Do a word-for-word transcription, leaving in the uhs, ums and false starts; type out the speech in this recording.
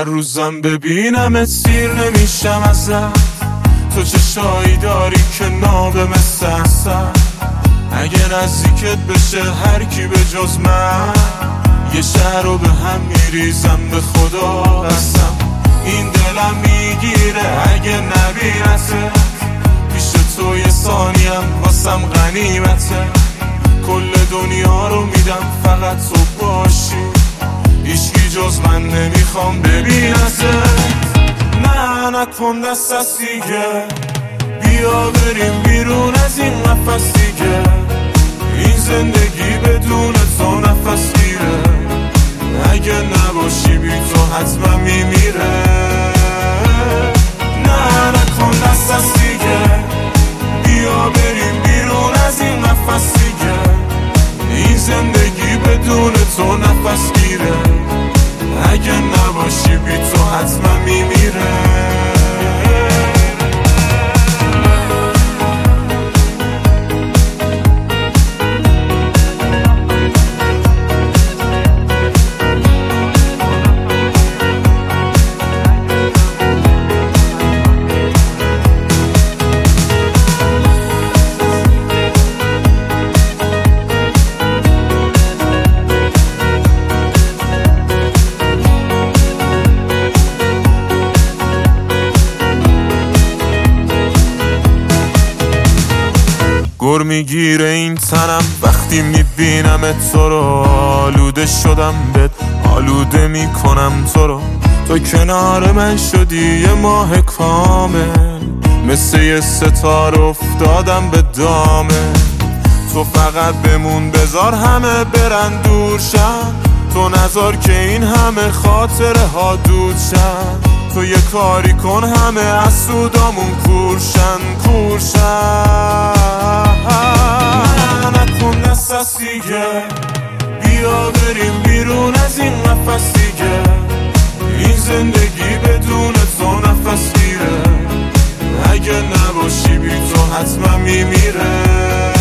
روزم ببینم سیر نمیشم ازت. تو چشایی داری که نابه مثل اصل. اگه نزدیکت بشه هر کی به جز من، یه شهر رو به هم میریزم به خدا قسم. این دلم میگیره اگه نبینته، پیش تو یه ثانیم واسم غنیمته. کل دنیا رو میدم فقط تو باشی، هیچکی جز من نمیخوام ببینته. نه نکن دست از دیگه، بیا بریم بیرون از این قفس دیگه. این زندگی بدون تو نفس گیره، اگه نباشی بی تو حتما میمیره. نه نکن دست از دیگه، بیا بریم بیرون از این قفس دیگه. این زندگی بدون تو نفس گیره، اگه نباشی بی تو حتما میمیره. گر میگیره این تنم وقتی میبینم تو رو. آلوده شدم بهت، آلوده میکنم تو رو. تو کنار من شدی یه ماه کامل، مثل یه ستاره افتادم به دامه. تو فقط بمون بذار همه برن دور شن، تو نذار که این همه خاطره ها دود شن. تو یه کاری کن همه از سودامون کورشن کورشن. نه نکن دست از دیگه، بیا بریم بیرون از این قفس دیگه. این زندگی بدون تو نفس گیره، اگه نباشی بی تو حتما میمیره.